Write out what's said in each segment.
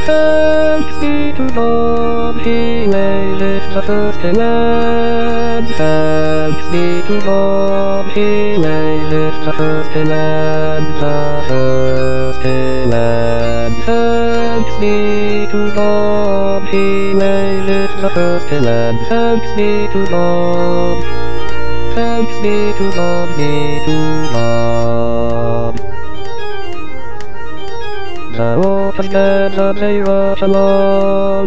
Thanks be to God, He raised the first land. Thanks be to God, He raised the first land, the first land. Thanks be to God, He raised the first land. Thanks be to God. Thanks be to God, be to God. The waters gather, they rush along.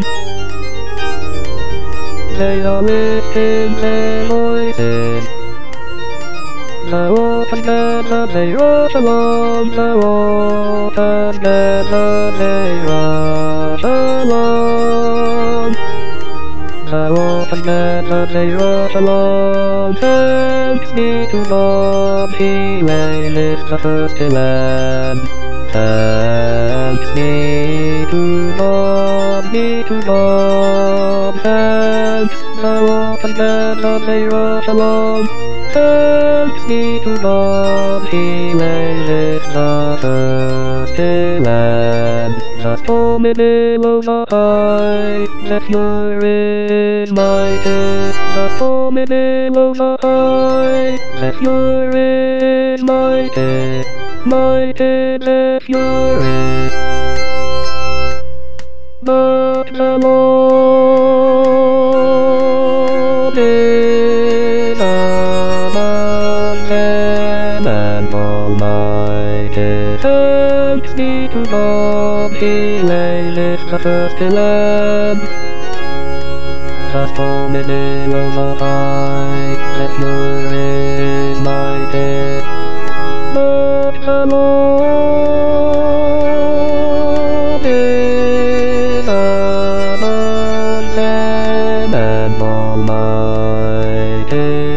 They are lifting their voices. The waters gather, they rush along. The waters gather, they rush along. The waters gather, they rush along. Thanks be to God, He raised the first land. Thanks be to God, be to God. Thanks, the waters gather, they rush along. Thanks be to God, He raised the first land. The stormy billows are high, the fury is mighty. The stormy billows are high, the fury is mighty. Mighty the fury, but the Lord is among them and almighty. Thanks be to God, He raised the first land. The stormy billows are high, the fury is mighty. But the Lord is among them and almighty.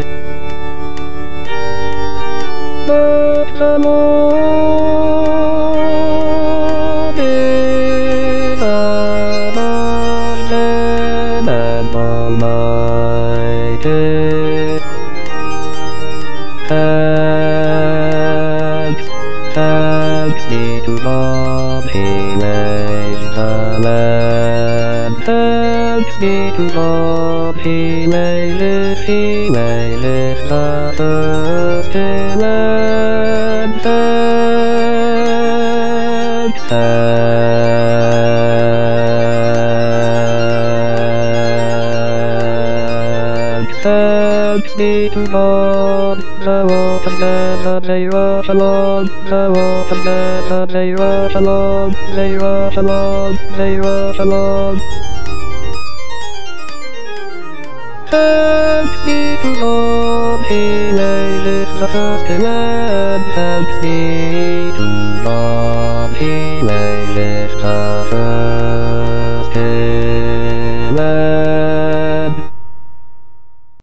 But the Lord is among them and almighty. Thanks be to God, He raised the land. Thanks be to God, He raised the first land. Thanks be to God. The waters gather, they rush along. The waters gather, they rush along. They rush along, they rush along. Thanks be to God, He raised the first land. Thanks be to God, He raised the first